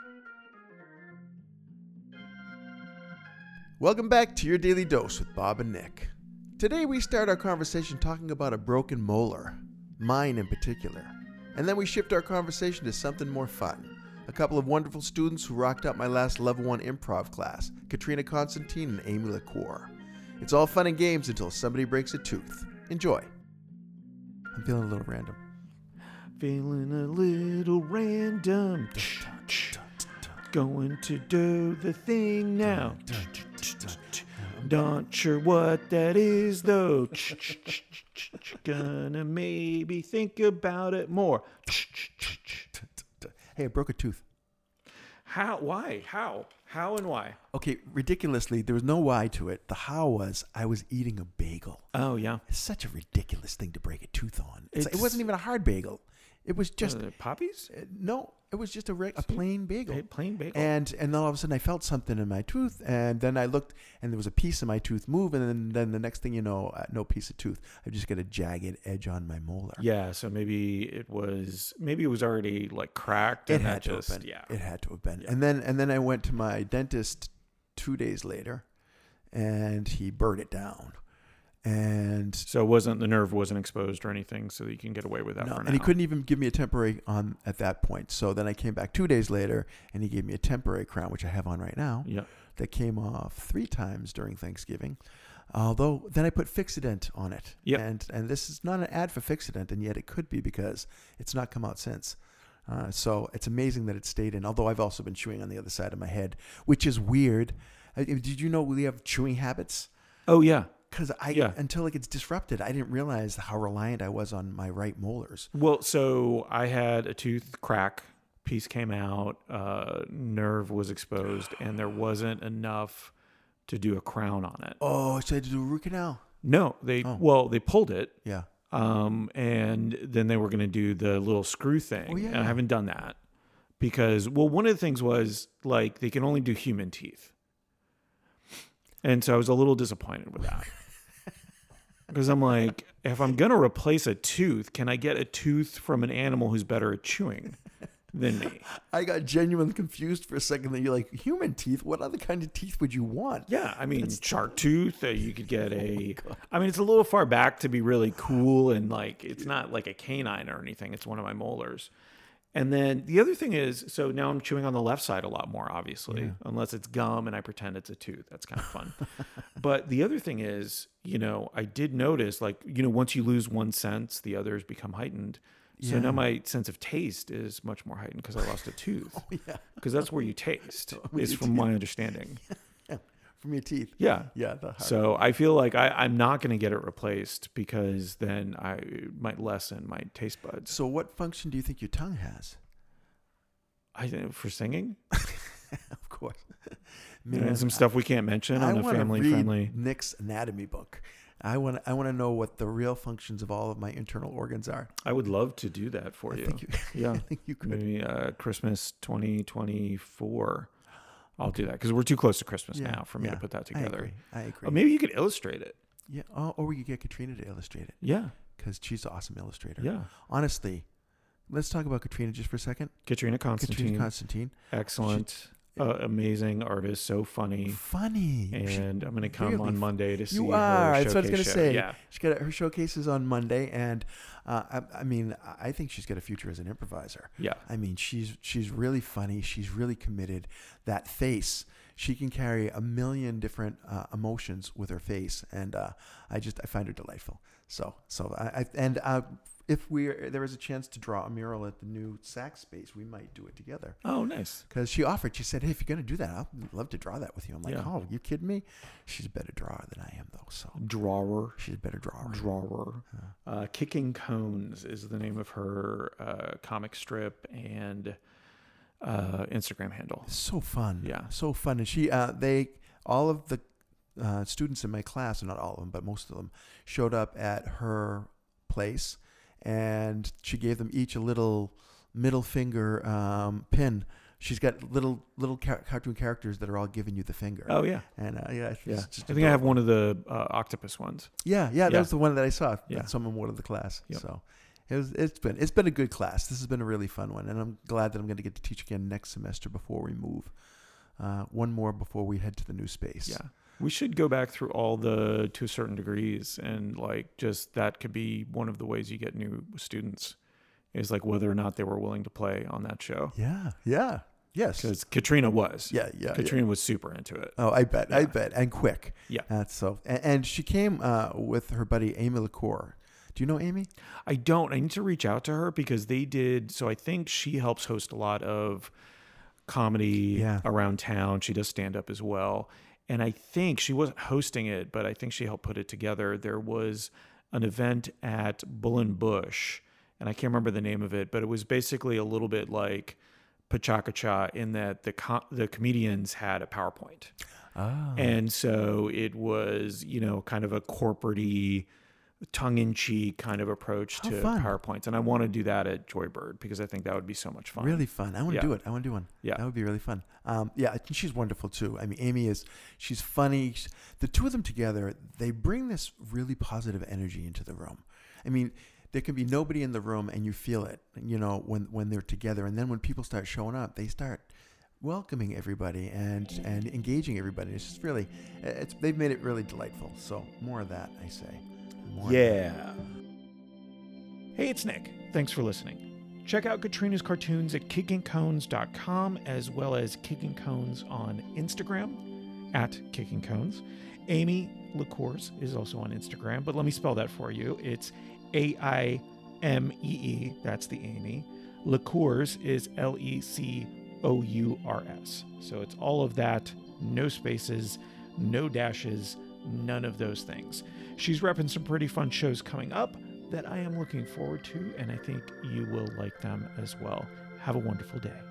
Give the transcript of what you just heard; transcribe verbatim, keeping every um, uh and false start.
Welcome back to Your Daily Dose with Bob and Nick. Today we start our conversation talking about a broken molar, mine in particular. And then we shift our conversation to something more fun. A couple of wonderful students who rocked out my last level one improv class, Katrina Constantine and Amy LaCour. It's all fun and games until somebody breaks a tooth. Enjoy. I'm feeling a little random. Feeling a little random. Going to do the thing now. Not sure what that is though. Gonna maybe think about it more. Hey, I broke a tooth. How? Why? How? How and why? Okay, ridiculously, there was no why to it. The how was I was eating a bagel. Oh, yeah. It's such a ridiculous thing to break a tooth on. It's, It's- it wasn't even a hard bagel. It was just Uh, poppies? uh, no. It was just a reg- a plain bagel. Ba- plain bagel. And and then all of a sudden I felt something in my tooth, and then I looked, and there was a piece of my tooth move, and then, then the next thing you know, uh, no piece of tooth. I just got a jagged edge on my molar. Yeah, so maybe it was maybe it was already like cracked. It and had that to just, have been. Yeah. It had to have been. Yeah. And then and then I went to my dentist two days later, and he burred it down. And So it wasn't the nerve wasn't exposed or anything, so that you can get away with that no, for now. and he couldn't even give me a temporary on at that point. So then I came back two days later, and he gave me a temporary crown, which I have on right now. Yeah. That came off three times during Thanksgiving. Although then I put Fixodent on it. Yep. And and this is not an ad for Fixodent, and yet it could be because it's not come out since. Uh, so it's amazing that it stayed in. Although I've also been chewing on the other side of my head, which is weird. Uh, did you know we have chewing habits? Oh yeah. Because I Yeah. until it gets disrupted, I didn't realize how reliant I was on my right molars. Well, so I had a tooth crack, piece came out, uh, nerve was exposed, and there wasn't enough to do a crown on it. Oh, so I had to do a root canal. No, they Oh. well they pulled it, Yeah. um, and then they were going to do the little screw thing. Oh, yeah. And I haven't done that because well, one of the things was like they can only do human teeth, and so I was a little disappointed with that. Because I'm like, if I'm going to replace a tooth, can I get a tooth from an animal who's better at chewing than me? I got genuinely confused for a second. That you're like, human teeth? What other kind of teeth would you want? Yeah, I mean, shark tooth. Uh, you could get a. God. I mean, it's a little far back to be really cool, and like, it's not like a canine or anything. It's one of my molars. And then the other thing is, so now I'm chewing on the left side a lot more, obviously, Yeah. unless it's gum and I pretend it's a tooth. That's kind of fun. But the other thing is, you know, I did notice, like, you know, once you lose one sense, the others become heightened. So Yeah. now my sense of taste is much more heightened because I lost a tooth. Oh, yeah. Because that's where you taste, With is your from teeth. my understanding. From your teeth. Yeah. Yeah. The hard. So I feel like I, I'm not going to get it replaced because then I it might lessen my taste buds. So what function do you think your tongue has? I think for singing, Of course. and some stuff we can't mention I on a want to family read friendly. Nick's anatomy book. I want I want to know what the real functions of all of my internal organs are. I would love to do that for I you. think you, Yeah. I think you could. Maybe uh, Christmas twenty twenty-four. I'll do that because we're too close to Christmas Yeah, now for me yeah. to put that I together. agree. I agree. Oh, maybe you could illustrate it. Yeah. Oh, or we could get Katrina to illustrate it Yeah. because she's an awesome illustrator. Yeah. Honestly, let's talk about Katrina just for a second. Katrina Constantine. Katrina Constantine. Excellent. uh, amazing artist. So funny. Funny. And I'm going to come really on f- Monday to see You her are. That's what I was showcase gonna show. say. Yeah. She's got her showcase is on Monday, and uh, I, I mean, I think she's got a future as an improviser. Yeah. I mean, she's she's really funny. She's really committed. That face, she can carry a million different uh, emotions with her face, and uh, I just I find her delightful. So so I, I and uh, if we there is a chance to draw a mural at the new Sac Space, we might do it together. Oh, nice. Because she offered, she said, "Hey, if you're gonna do that, I'd love to draw that with you." I'm like, Yeah. "Oh, you kidding me?" She's a better drawer than I am, though. So Drawer. she's a better drawer. Drawer. Uh, Kicking Cones is the name of her uh, comic strip and uh, Instagram handle. So fun. Yeah. So fun. And she, uh, they, all of the uh, students in my class, or not all of them, but most of them, showed up at her place, and she gave them each a little middle finger um, pin. She's got little little car- cartoon characters that are all giving you the finger. Oh, yeah. And uh, yeah, it's Yeah. just I think I have adorable. one of the uh, octopus ones. Yeah, yeah, that Yeah. was the one that I saw. Yeah. That someone wore to the class. Yep. So, It was, it's been it's been a good class. This has been a really fun one, and I'm glad that I'm going to get to teach again next semester before we move. Uh, one more before we head to the new space. Yeah. We should go back through all the, to certain degrees, and like just that could be one of the ways you get new students is like whether or not they were willing to play on that show. Yeah, yeah, yes. Because Katrina was. Yeah, yeah. Katrina yeah. was super into it. Oh, I bet, Yeah. I bet, and quick. Yeah. That's so. And, and she came uh, with her buddy Amy LaCour. Do you know Amy? I don't. I need to reach out to her because they did. So I think she helps host a lot of comedy Yeah. around town. She does stand up as well. And I think she wasn't hosting it, but I think she helped put it together. There was an event at Bull and Bush, and I can't remember the name of it, but it was basically a little bit like Pachakacha in that the co- the comedians had a PowerPoint. Oh. And so it was, you know, kind of a corporate-y, tongue-in-cheek kind of approach How to fun. PowerPoints. And I want to do that at Joybird because I think that would be so much fun. Really fun. I want to Yeah. do it. I want to do one. Yeah. That would be really fun. Um, yeah, I think she's wonderful too. I mean, Amy is, she's funny. She's- the two of them together, they bring this really positive energy into the room. I mean, there can be nobody in the room and you feel it, you know, when, when they're together. And then when people start showing up, they start welcoming everybody and, and engaging everybody. It's just really, it's, they've made it really delightful. So more of that, I say. More of that. Yeah. Hey, it's Nick. Thanks for listening. Check out Katrina's cartoons at kicking cones dot com as well as Kicking Cones on Instagram at Kicking Cones. Amy LaCours is also on Instagram, but let me spell that for you. It's A I M E E. That's the Amy. LaCours is L E C O U R S. So it's all of that, no spaces, no dashes, none of those things. She's repping some pretty fun shows coming up that I am looking forward to, and I think you will like them as well. Have a wonderful day.